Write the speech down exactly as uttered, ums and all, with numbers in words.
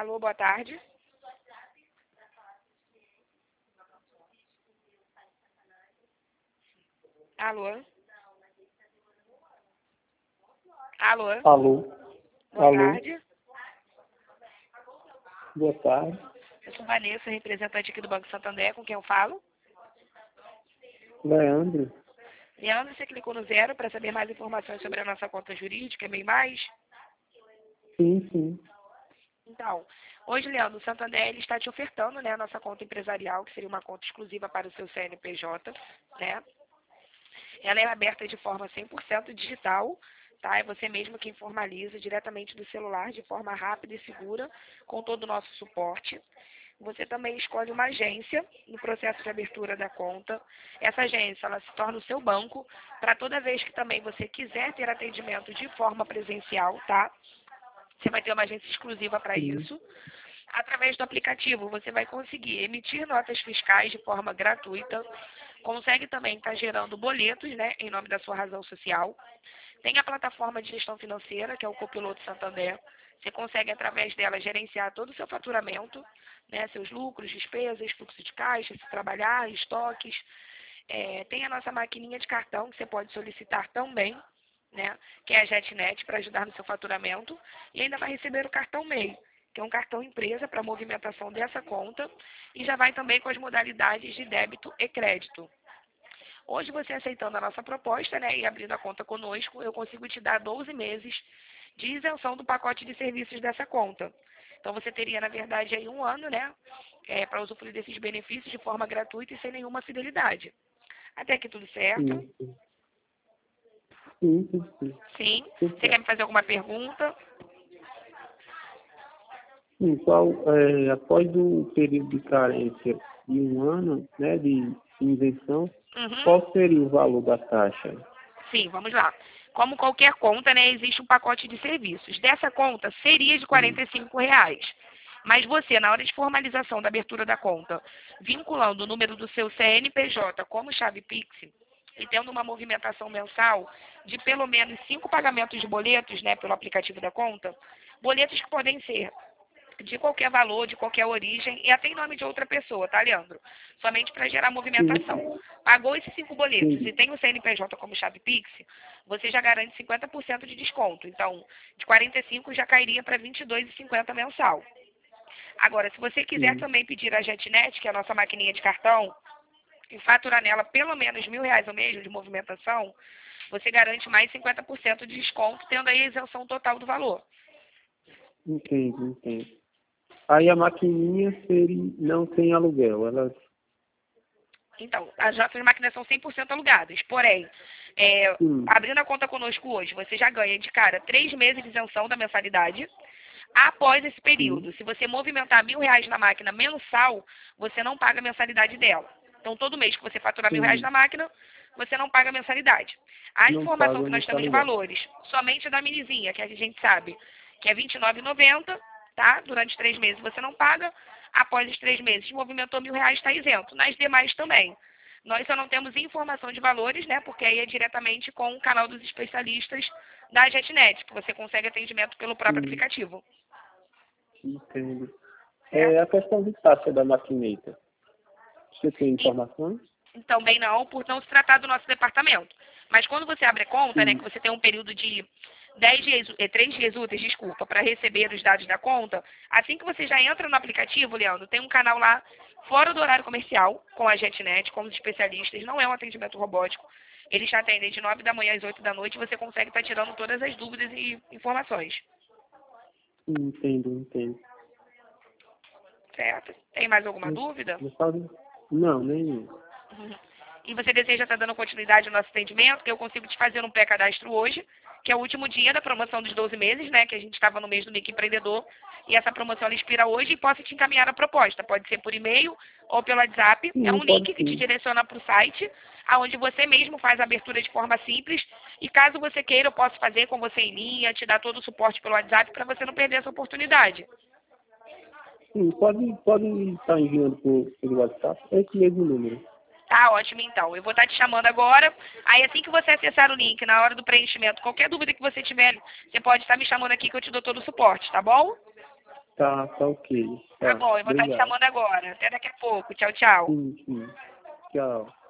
Alô, boa tarde. Alô? Alô? Alô? Boa Alô? tarde. Boa tarde. Eu sou Vanessa, representante aqui do Banco Santander, com quem eu falo. Leandro? Leandro, você clicou no zero para saber mais informações sobre a nossa conta jurídica, bem mais? Sim, sim. Então, hoje, Leandro, o Santander ele está te ofertando, né, a nossa conta empresarial, que seria uma conta exclusiva para o seu C N P J, né? Ela é aberta de forma cem por cento digital, tá? É você mesmo quem formaliza diretamente do celular, de forma rápida e segura, com todo o nosso suporte. Você também escolhe uma agência no processo de abertura da conta. Essa agência, ela se torna o seu banco para toda vez que também você quiser ter atendimento de forma presencial, tá? Você vai ter uma agência exclusiva para Sim. isso. Através do aplicativo, você vai conseguir emitir notas fiscais de forma gratuita. Consegue também estar gerando boletos, né, em nome da sua razão social. Tem a plataforma de gestão financeira, que é o Copiloto Santander. Você consegue, através dela, gerenciar todo o seu faturamento, né, seus lucros, despesas, fluxo de caixa, se trabalhar, estoques. É, tem a nossa maquininha de cartão, que você pode solicitar também, né, que é a JetNet, para ajudar no seu faturamento. E ainda vai receber o cartão M E I, que é um cartão empresa para movimentação dessa conta. E já vai também com as modalidades de débito e crédito. Hoje, você aceitando a nossa proposta, né, e abrindo a conta conosco, eu consigo te dar doze meses de isenção do pacote de serviços dessa conta. Então, você teria, na verdade, aí um ano, né, é, para usufruir desses benefícios de forma gratuita e sem nenhuma fidelidade. Até aqui tudo certo? Sim, sim. Sim, sim, sim. Sim. Tudo Você quer me certo. fazer alguma pergunta? Sim, qual, é, após o período de carência de um ano, né, de isenção, Uhum. qual seria o valor da taxa? Sim, vamos lá. Como qualquer conta, né, existe um pacote de serviços. Dessa conta, seria de Sim. quarenta e cinco reais. Mas você, na hora de formalização da abertura da conta, vinculando o número do seu C N P J como chave Pix e tendo uma movimentação mensal de pelo menos cinco pagamentos de boletos, né, pelo aplicativo da conta, boletos que podem ser de qualquer valor, de qualquer origem e até em nome de outra pessoa, tá, Leandro? Somente para gerar movimentação. Sim, Pagou esses cinco boletos e sim. tem o C N P J como chave Pix, você já garante cinquenta por cento de desconto. Então, de quarenta e cinco já cairia para vinte e dois reais e cinquenta centavos mensal. Agora, se você quiser Sim. também pedir a JetNet, que é a nossa maquininha de cartão, e faturar nela pelo menos mil reais ao mês de movimentação, você garante mais cinquenta por cento de desconto, tendo aí a isenção total do valor. Entendo, entendo. Aí a maquininha seria, não tem aluguel, ela... Então, as nossas máquinas são cem por cento alugadas. Porém, é, Sim. abrindo a conta conosco hoje, você já ganha de cara três meses de isenção da mensalidade. Após esse Sim. período, se você movimentar mil reais na máquina mensal, você não paga a mensalidade dela. Então, todo mês que você faturar mil reais Entendi. na máquina, você não paga a mensalidade. A Não informação paga que nós temos de mensalidade. valores, somente da minizinha, que a gente sabe que é vinte e nove reais e noventa centavos, tá? Durante três meses você não paga. Após os três meses, movimentou mil reais, está isento. Nas demais também. Nós só não temos informação de valores, né? Porque aí é diretamente com o canal dos especialistas da JetNet, que você consegue atendimento pelo próprio Sim, aplicativo. entendo. É Certo? a questão de taxa da maquineta. Você tem E informações? também não, por não se tratar do nosso departamento. Mas quando você abre a conta, né, que Sim. você tem um período de dez dias, eh, três dias úteis, desculpa, para receber os dados da conta, assim que você já entra no aplicativo, Leandro, tem um canal lá fora do horário comercial, com a JetNet, com os especialistas, não é um atendimento robótico. Eles te atendem de nove da manhã às oito da noite e você consegue estar tirando todas as dúvidas e informações. Entendo, entendo. Certo? Tem mais alguma Não, dúvida? não faz- não, nenhum. Uhum. E você deseja estar dando continuidade ao nosso atendimento, que eu consigo te fazer um pré-cadastro hoje, que é o último dia da promoção dos doze meses, né? Que a gente estava no mês do microempreendedor. E essa promoção ela expira hoje e posso te encaminhar a proposta. Pode ser por e-mail ou pelo WhatsApp. É Sim, um pode link que te sim. direciona para o site, onde você mesmo faz a abertura de forma simples. E caso você queira, eu posso fazer com você em linha, te dar todo o suporte pelo WhatsApp para você não perder essa oportunidade. Sim, pode, pode estar enviando por, pelo WhatsApp. É esse mesmo número. Tá ótimo, então. Eu vou estar te chamando agora. Aí, assim que você acessar o link, na hora do preenchimento, qualquer dúvida que você tiver, você pode estar me chamando aqui que eu te dou todo o suporte, tá bom? Tá, tá ok. Tá, Tá, bom, eu vou estar te obrigado. chamando agora. Até daqui a pouco. Tchau, tchau. Sim, sim. Tchau.